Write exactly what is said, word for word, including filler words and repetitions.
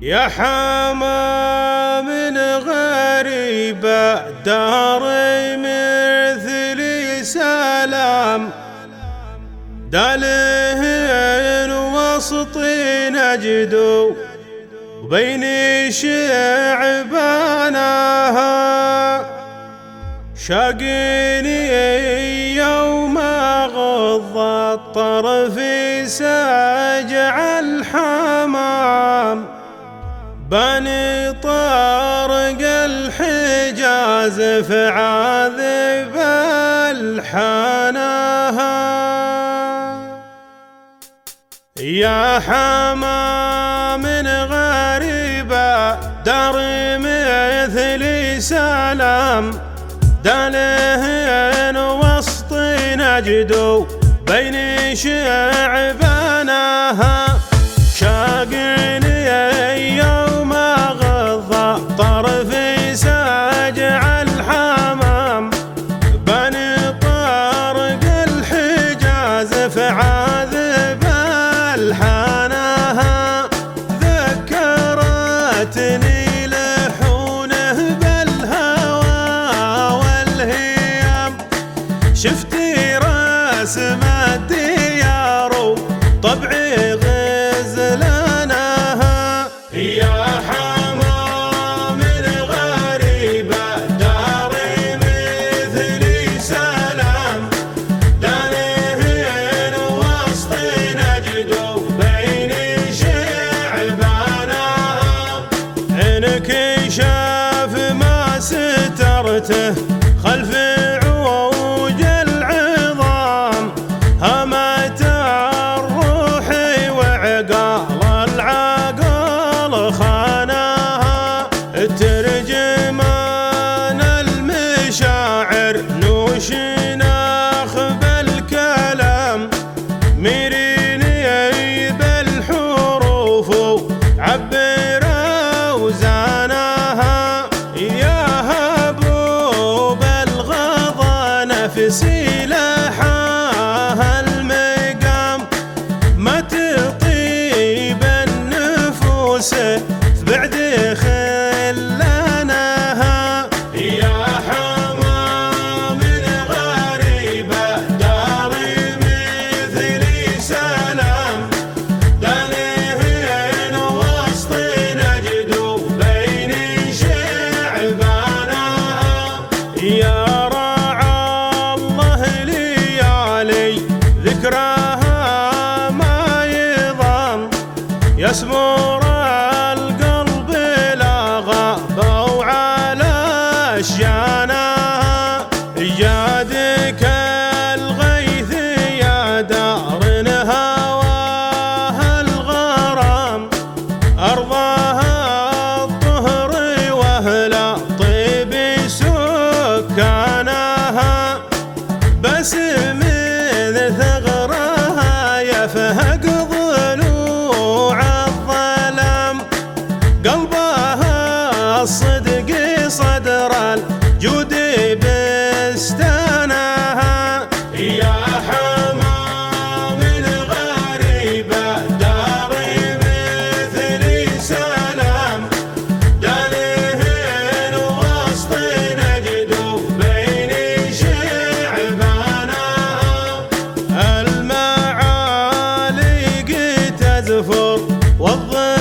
يا حما من غريبة داري مثلي سلام، دالهن وسطي نجدو وبيني شعبانها، شاقيني يوم غض الطرف ساجع الحمام، بني طارق الحجاز فعاذب الحناها. يا حما من غريبة داري مثلي سلام، دالهن وسطي نجدو بيني شعبانها، شاقيني يوم غض طرفي ساجع الحمام، بني طارق الحجاز فعاذب الحناها، ذكرتني لحونه بالهوى والهيام، شفتي رسم الديار طبعي غزلانها. يا حما من غريبة داري مثلي سلام، دالهن وسطي نجدو بيني شعبانها، عينك شاف ما سترته خلف عوج العظام، همت الروح وعقال العقل خاناها، ترجمان المشاعر نوش ناخ بالكلام، ميريني بالحروف عبر اوزانها، يا هبوب الغضا نفسي لحاها المقام، ما تطيب النفوس بعد خلانها. يا حما من غريبة داري مثلي سلام، دالهن وسطي نجدو بيني شعبانها، يا رعى الله ليالي ذكراها ما يضام، يسمر القلب لا غاب وعلى اشجانها، جادك الغيث يا دار هواها الغرام، ارضاها الطهر واهل طيب سكانها، بس من ثغرها يفهق ضلوع الظلام، قلبها الصدق صدر الجود بستانها. يا حما من غريبة داري مثلي سلام، دالهن وسطي نجدو بيني شعبانها، المعاليق تزفر والظل